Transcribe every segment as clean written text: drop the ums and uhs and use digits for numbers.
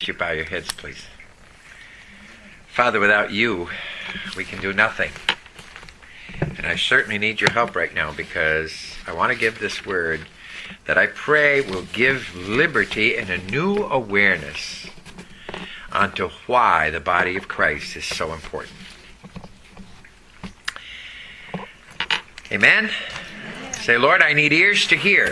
you bow your heads, please? Father, without you, we can do nothing. And I certainly need your help right now, because I want to give this word that I pray will give liberty and a new awareness onto why the body of Christ is so important. Amen? Say, Lord, I need ears to hear,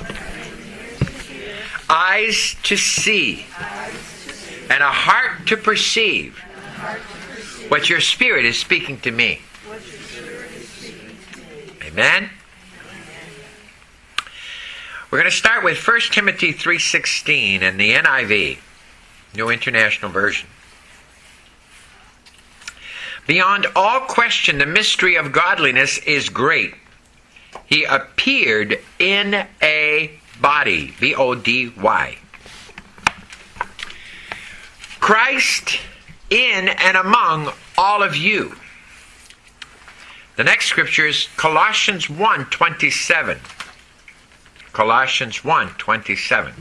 eyes to see, and a heart to perceive what your Spirit is speaking to me. Amen? We're going to start with 1 Timothy 3:16 in the NIV, New International Version. Beyond all question, the mystery of godliness is great. He appeared in a body, B-O-D-Y. Christ in and among all of you. The next scripture is Colossians 1:27. Colossians 1:27.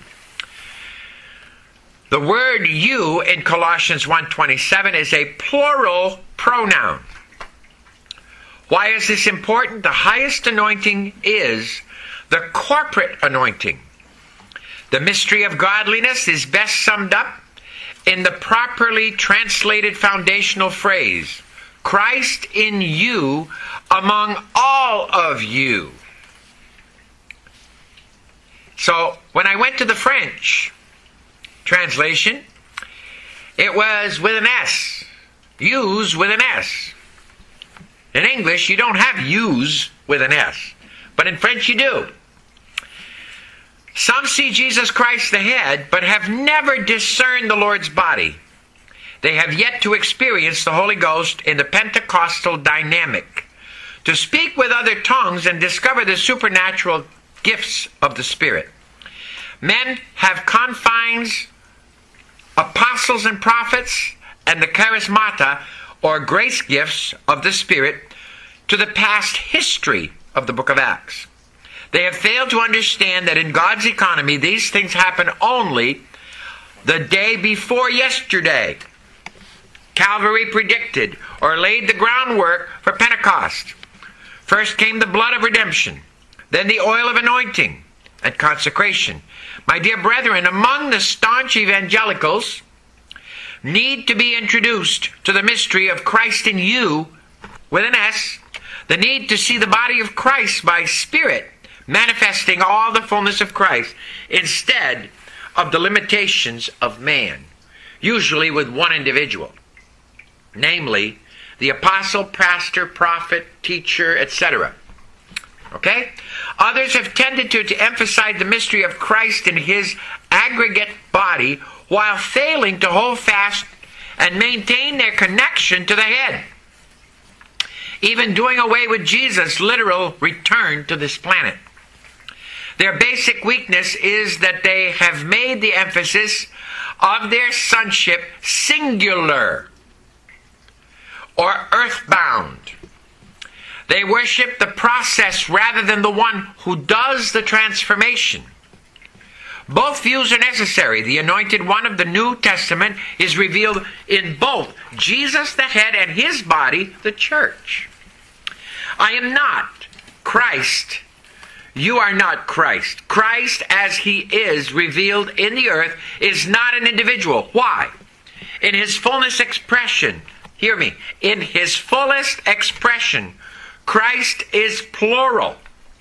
The word you in Colossians 1:27 is a plural pronoun. Why is this important? The highest anointing is the corporate anointing. The mystery of godliness is best summed up in the properly translated foundational phrase, Christ in you among all of you. So when I went to the French translation, it was with an S. Use with an S. In English, you don't have use with an S, but in French you do. Some see Jesus Christ the head, but have never discerned the Lord's body. They have yet to experience the Holy Ghost in the Pentecostal dynamic, to speak with other tongues and discover the supernatural gifts of the Spirit. Men have confines, apostles and prophets, and the charismata, or grace gifts of the Spirit, to the past history of the book of Acts. They have failed to understand that in God's economy, these things happen only the day before yesterday. Calvary predicted or laid the groundwork for Pentecost. First came the blood of redemption, then the oil of anointing and consecration. My dear brethren, among the staunch evangelicals need to be introduced to the mystery of Christ in you, with an S, the need to see the body of Christ by Spirit, manifesting all the fullness of Christ, instead of the limitations of man, usually with one individual, namely the apostle, pastor, prophet, teacher, etc. Okay? Others have tended to emphasize the mystery of Christ in his aggregate body while failing to hold fast and maintain their connection to the head, even doing away with Jesus' literal return to this planet. Their basic weakness is that they have made the emphasis of their sonship singular or earthbound. They worship the process rather than the one who does the transformation. Both views are necessary. The anointed one of the New Testament is revealed in both Jesus the head and his body, the church. I am not Christ. You are not Christ. Christ as he is revealed in the earth is not an individual. Why? In his fullness expression, hear me, in his fullest expression, Christ is plural.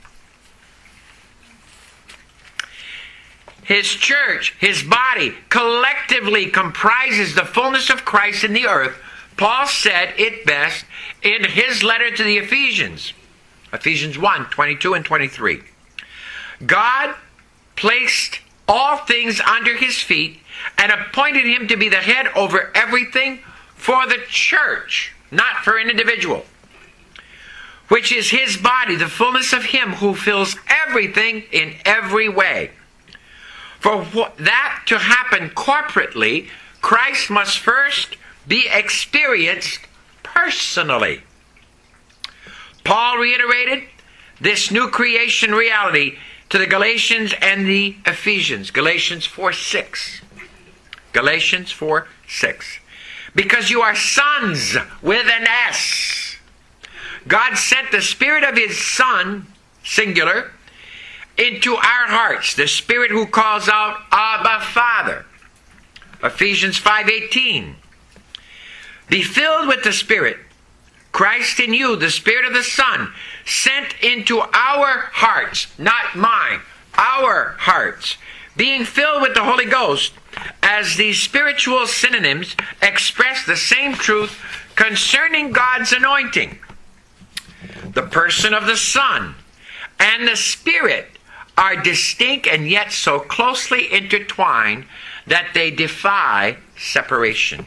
His church, his body, collectively comprises the fullness of Christ in the earth. Paul said it best in his letter to the Ephesians. Ephesians 1:22 and 23. God placed all things under his feet and appointed him to be the head over everything for the church, not for an individual, which is his body, the fullness of him who fills everything in every way. For that to happen corporately, Christ must first be experienced personally. Paul reiterated this new creation reality to the Galatians and the Ephesians. Galatians 4:6. Galatians 4:6. Because you are sons with an S. God sent the Spirit of His Son, singular, into our hearts. The Spirit who calls out, Abba, Father. Ephesians 5:18. Be filled with the Spirit. Christ in you, the Spirit of the Son, sent into our hearts, not mine, our hearts, being filled with the Holy Ghost, as these spiritual synonyms express the same truth concerning God's anointing. The person of the Son and the Spirit are distinct and yet so closely intertwined that they defy separation.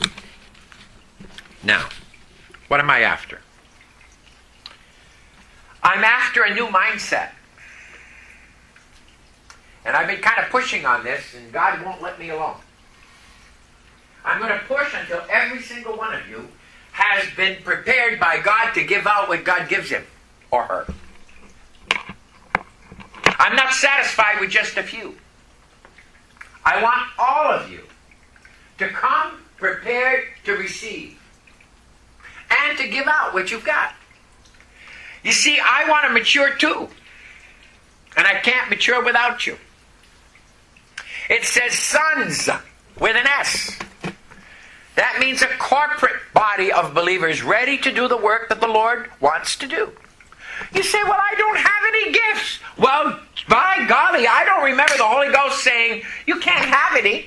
Now, what am I after? I'm after a new mindset. And I've been kind of pushing on this, and God won't let me alone. I'm going to push until every single one of you has been prepared by God to give out what God gives him or her. I'm not satisfied with just a few. I want all of you to come prepared to receive and to give out what you've got. You see, I want to mature too. And I can't mature without you. It says sons with an S. That means a corporate body of believers ready to do the work that the Lord wants to do. You say, well, I don't have any gifts. Well, by golly, I don't remember the Holy Ghost saying, you can't have any.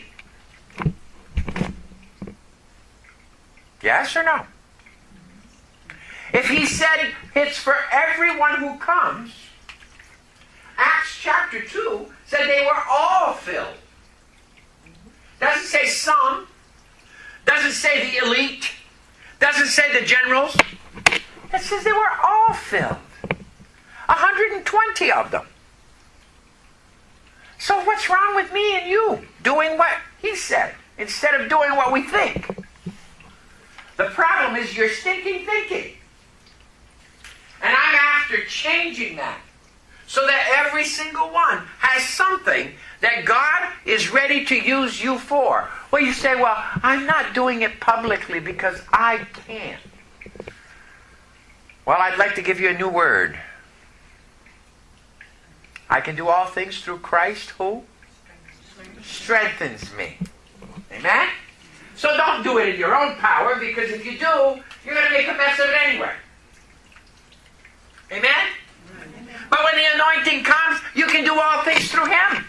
Yes or no? If he said it's for everyone who comes, Acts chapter 2 said they were all filled. Doesn't say some. Doesn't say the elite. Doesn't say the generals. It says they were all filled. 120 of them. So what's wrong with me and you doing what he said instead of doing what we think? The problem is your stinking thinking. And I'm after changing that so that every single one has something that God is ready to use you for. Well, you say, well, I'm not doing it publicly because I can't. Well, I'd like to give you a new word. I can do all things through Christ who strengthens me. Amen? So don't do it in your own power, because if you do, you're going to make a mess of it anyway. Amen? But when the anointing comes, you can do all things through Him.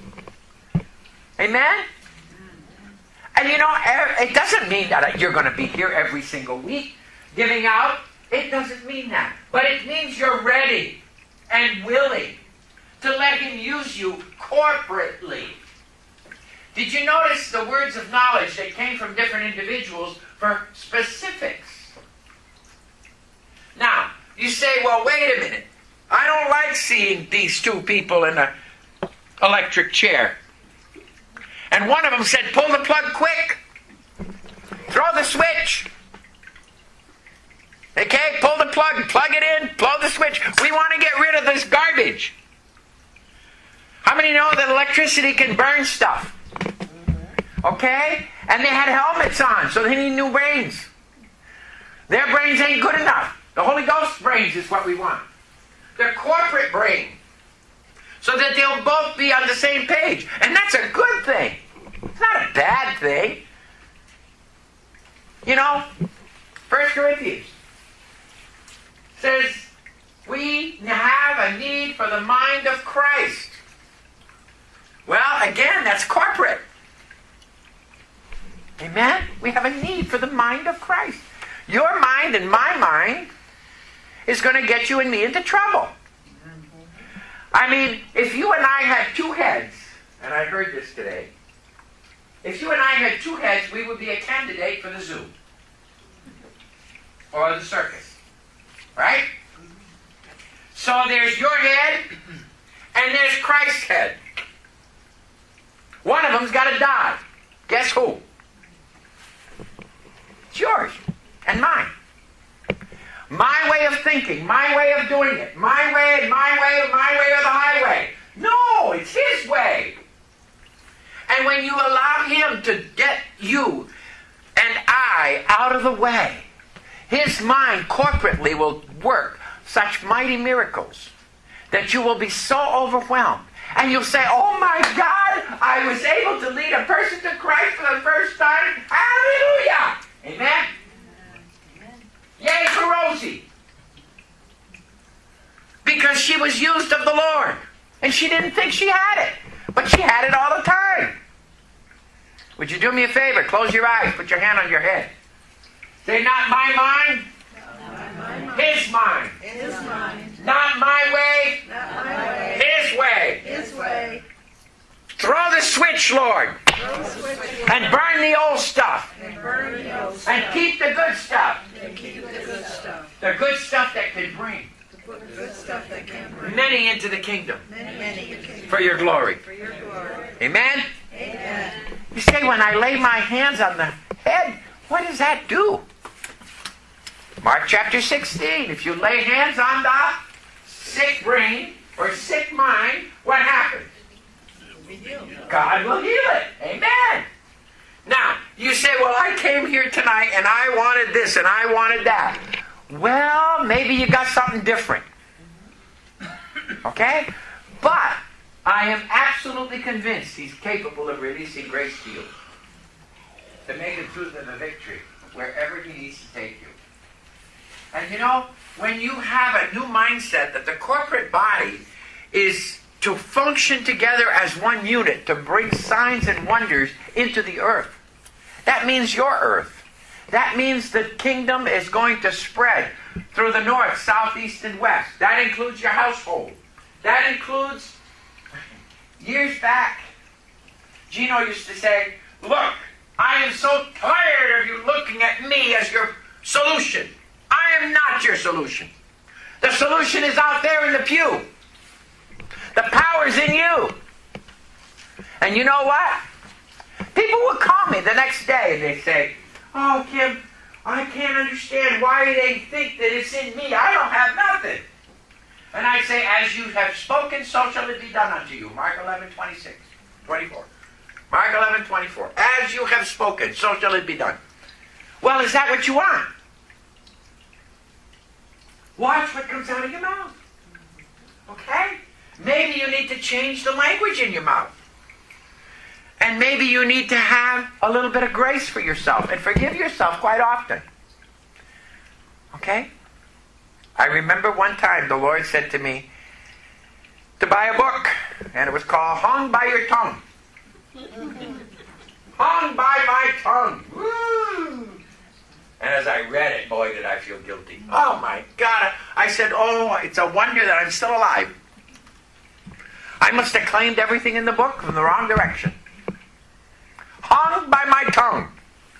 Amen? And you know, it doesn't mean that you're going to be here every single week giving out. It doesn't mean that. But it means you're ready and willing to let Him use you corporately. Did you notice the words of knowledge that came from different individuals for specifics? Now, you say, well, wait a minute. I don't like seeing these two people in an electric chair. And one of them said, pull the plug quick. Throw the switch. Okay, pull the plug, plug it in, blow the switch. We want to get rid of this garbage. How many know that electricity can burn stuff? Okay? And they had helmets on, so they need new brains. Their brains ain't good enough. The Holy Ghost brains is what we want. Their corporate brain. So that they'll both be on the same page. And that's a good thing. It's not a bad thing. You know, 1 Corinthians says, we have a need for the mind of Christ. Well, again, that's corporate. Amen? We have a need for the mind of Christ. Your mind and my mind is going to get you and me into trouble. I mean, if you and I had two heads, and I heard this today, if you and I had two heads, we would be a candidate for the zoo. Or the circus. Right? So there's your head, and there's Christ's head. One of them's got to die. Guess who? It's yours and mine. My way of thinking, my way of doing it, my way, or the highway. No, it's His way. And And when you allow Him to get you and I out of the way, His mind corporately will work such mighty miracles that you will be so overwhelmed. And you'll say, oh my God, I was able to lead a person to Christ for the first time. Hallelujah! Amen? Yay for Rosie. Because she was used of the Lord. And she didn't think she had it. But she had it all the time. Would you do me a favor? Close your eyes. Put your hand on your head. Say, not my mind. His mind. His mind. Not my way. Not my way. His way. His way. Throw the switch, Lord. Throw the switch. And burn the old stuff. And burn the old stuff. And keep the good stuff. And keep the good stuff. The good stuff that can bring To put the good stuff that can bring many into the kingdom. many into the For your glory. For your glory. Amen? Amen. You say, when I lay my hands on the head, what does that do? Mark chapter 16. If you lay hands on the sick brain or sick mind, what happens? God will heal it. Amen. Now, you say, well, I came here tonight and I wanted this and I wanted that. Well, maybe you got something different. Okay? But I am absolutely convinced He's capable of releasing grace to you to make it through to the victory wherever He needs to take you. And you know, when you have a new mindset that the corporate body is to function together as one unit to bring signs and wonders into the earth, that means your earth. That means the kingdom is going to spread through the north, south, east, and west. That includes your household. That includes, years back, Gino used to say, look, I am so tired of you looking at me as your solution. I am not your solution. The solution is out there in the pew. The power's in you. And you know what? People will call me the next day and they say, oh, Kim, I can't understand why they think that it's in me. I don't have nothing. And I say, as you have spoken, so shall it be done unto you. Mark 11:24. Mark 11:24. As you have spoken, so shall it be done. Well, is that what you want? Watch what comes out of your mouth. Okay? Maybe you need to change the language in your mouth. And maybe you need to have a little bit of grace for yourself and forgive yourself quite often. Okay? I remember one time the Lord said to me to buy a book, and it was called Hung by Your Tongue. Hung by my tongue. Woo! And as I read it, boy, did I feel guilty. Oh my God. I said, oh, it's a wonder that I'm still alive. I must have claimed everything in the book from the wrong direction. Hung by my tongue.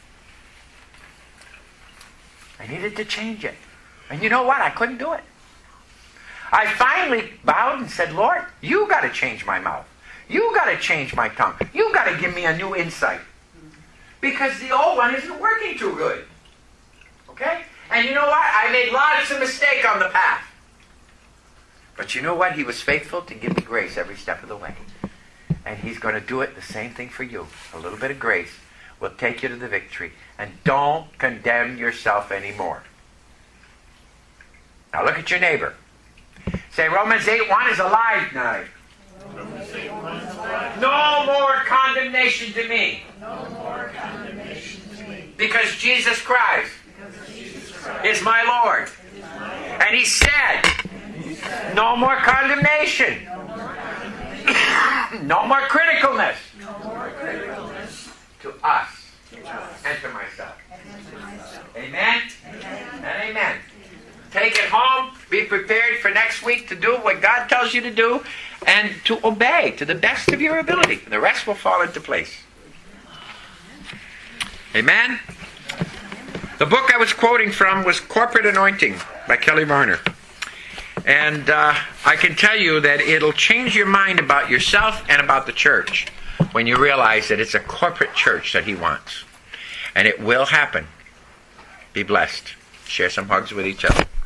I needed to change it. And you know what? I couldn't do it. I finally bowed and said, Lord, you got to change my mouth. You got to change my tongue. You got to give me a new insight. Because the old one isn't working too good. Okay? And you know what? I made lots of mistakes on the path. But you know what? He was faithful to give me grace every step of the way. And He's going to do it the same thing for you. A little bit of grace will take you to the victory. And don't condemn yourself anymore. Now look at your neighbor. Say, Romans 8:1 is a lie tonight. No more condemnation to me. No more condemnation to me. Because Jesus Christ is my Lord. And He said, no more condemnation. No more criticalness. To us and to myself. Amen? And amen. Take it home. Be prepared for next week to do what God tells you to do and to obey to the best of your ability. The rest will fall into place. Amen? The book I was quoting from was Corporate Anointing by Kelly Varner. And I can tell you that it'll change your mind about yourself and about the church when you realize that it's a corporate church that He wants. And it will happen. Be blessed. Share some hugs with each other.